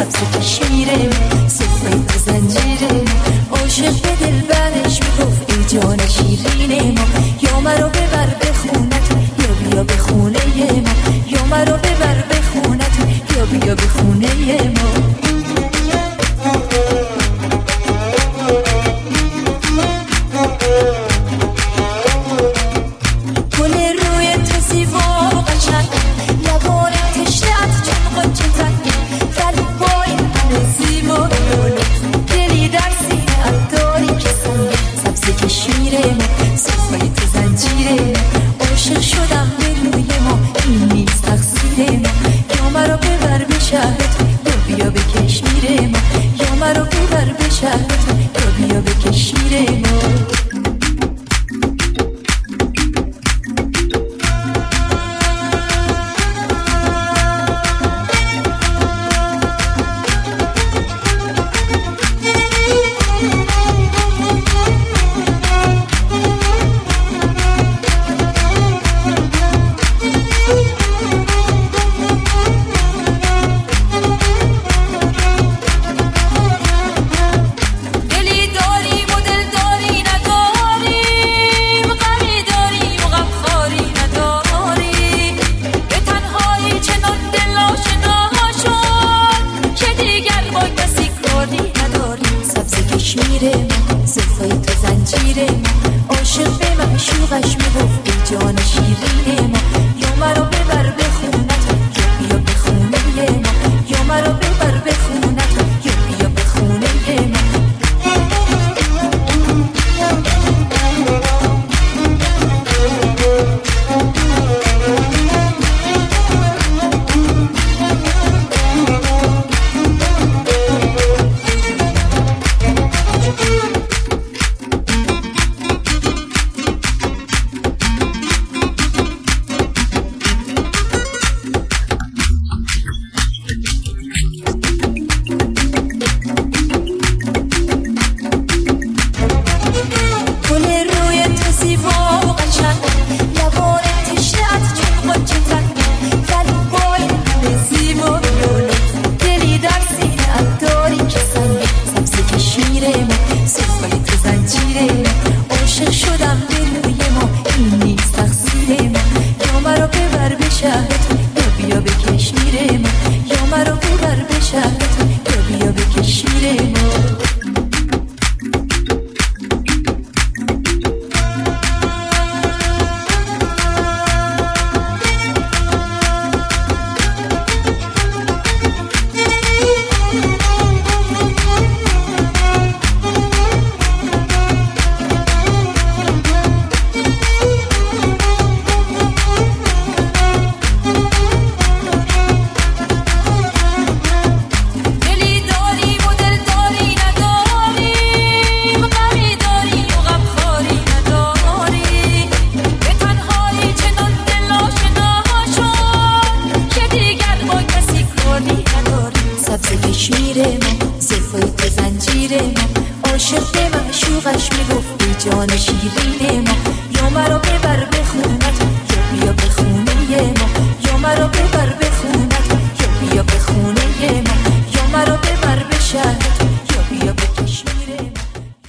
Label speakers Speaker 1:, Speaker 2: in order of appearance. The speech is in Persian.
Speaker 1: سبز کشمیره ما، صفای تو زنجیره ما، عاشق به دل برش میگفت ای جان شیرین ما. یا مرا ببر به خونت یا بیا به خونه ما، یا مرا ببر به خونت یا بیا به خونه ما. کشمیره ما، صفای تو زنجیره ما، عاشق شدم به روی ما، این نیست تقصیر ما. یا مرا ببر به شهرت یا بیا به کشمیره ما، یا مرا ببر به شهرت یا بیا به کشمیره ما. کشمیره ما، صفای تو زنجیره ما، عاشق به معشوقش میگفت ای جان شیرین